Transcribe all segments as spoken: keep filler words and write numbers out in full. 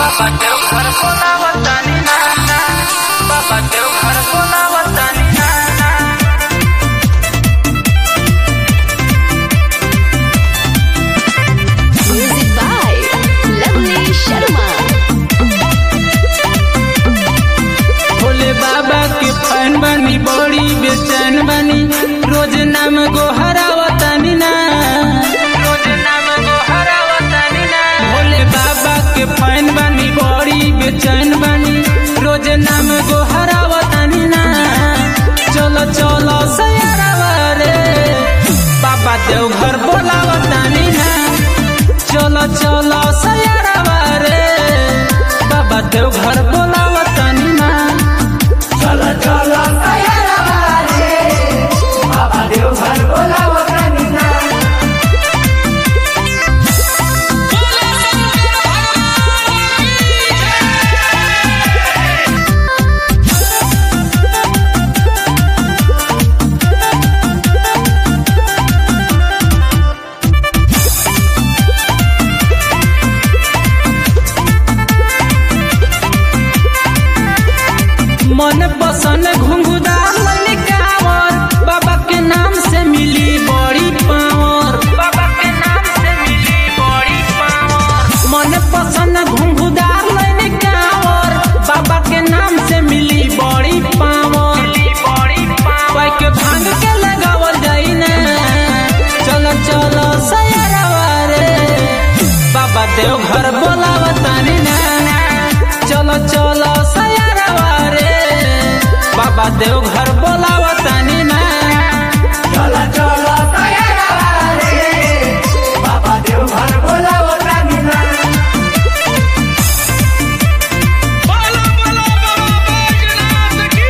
बाबा देवघर बोलावतानी ना ना, बाबा देवघर बोलावतानी ना ना। Music by Lovely Sharma। Bhole बाबा के फैन बनी बड़ी बेचैन बनी, रोज नाम गोहरावतानी ना, रोज नाम गोहरावतानी ना। भोले बाबा के फैन बनी बड़ी बेचैन बनी, रोज नाम गोहरावतानी ना। चलो चलो सयारावा रे, बाबा देवघर बोलावतानी ना। चलो चलो सयारावा रे, बाबा देवघर बोलावतानी ना। चलो चलो सयारावा रे, बाबा देवघर बोलावतानी ना। मन पसंद घुंघुदार लइले कांवर, बाबा के नाम से मिली बड़ी पावर, बाबा के नाम से मिली बड़ी पावर। मन पसंद घुंघुदार लइले कांवर, बाबा के नाम से मिली बड़ी पावर, मिली बड़ी पावर। के भांग के लगावल जाई ना, चलो चलो सयारावा रे, बाबा देवघर बोलावतानी ना। चलो चलो सयारावा रे, बाबा देवघर बोलावतानी ना। चलो चलो सयारावा रे, बाबा देवघर बोलावतानी ना। बोलो बोलो बाबा बैजनाथ की।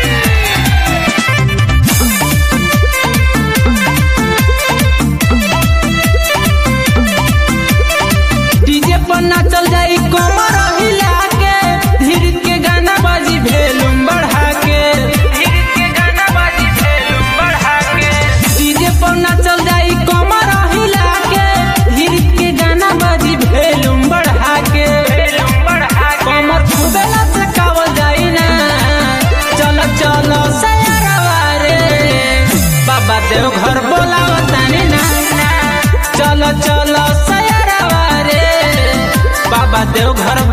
डीजे पर नाचल जाई कमर हिला के, धीर के गाना बाजी भेलुम बढ़ा के, धीर के गाना बाजी भेलुम बढ़ा के। डीजे पर नाचल जाई कमर हिला के, धीर के गाना बाजी भेलुम बढ़ा के, भेलुम बढ़ा के। कमर खूबे लचकावल जाई ना, चलो चलो सयारावा रे, बाबा देवघर बोलावतानी ना। चलो चलो सयारावा रे, बाबा देवघर